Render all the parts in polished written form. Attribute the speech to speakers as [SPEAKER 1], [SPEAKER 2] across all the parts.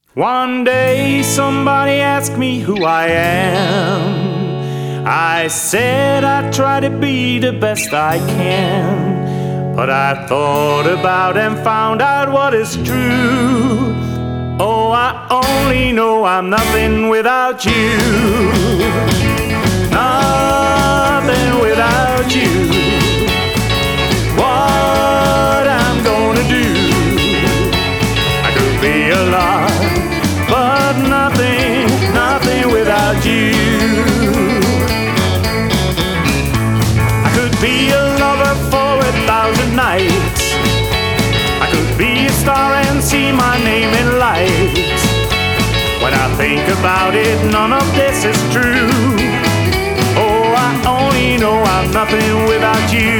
[SPEAKER 1] One day somebody asked me who I am. I said I try to be the best I can, but I thought about and found out what is true. Oh, I only know I'm nothing without you. Nothing without you. What I'm gonna do? I could be a lot, but nothing without you. I could be a lover for 1,000 nights. I could be a star and see my name in lights. When I think about it, none of this is true. Oh, I only know I'm nothing without you.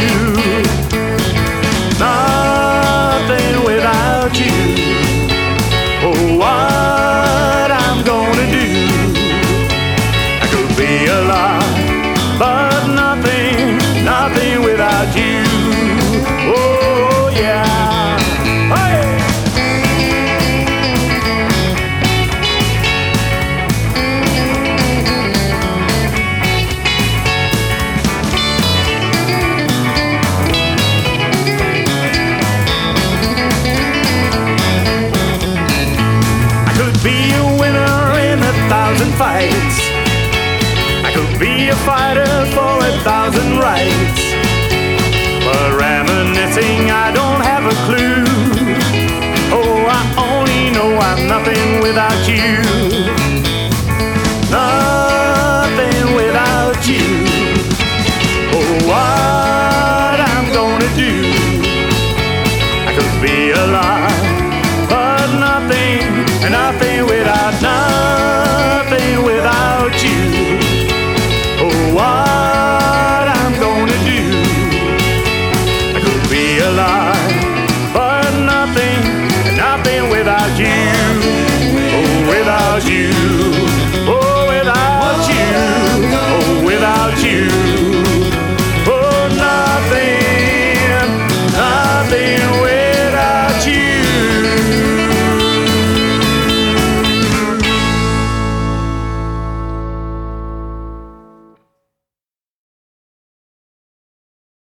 [SPEAKER 1] Nothing without you. Oh, what I'm gonna do? I could be a lot, but nothing without you. Oh, yeah. Hey! Be a winner in 1,000 fights. I could be a fighter for 1,000 rights. But reminiscing, I don't have a clue. Oh, I only know I'm nothing without you.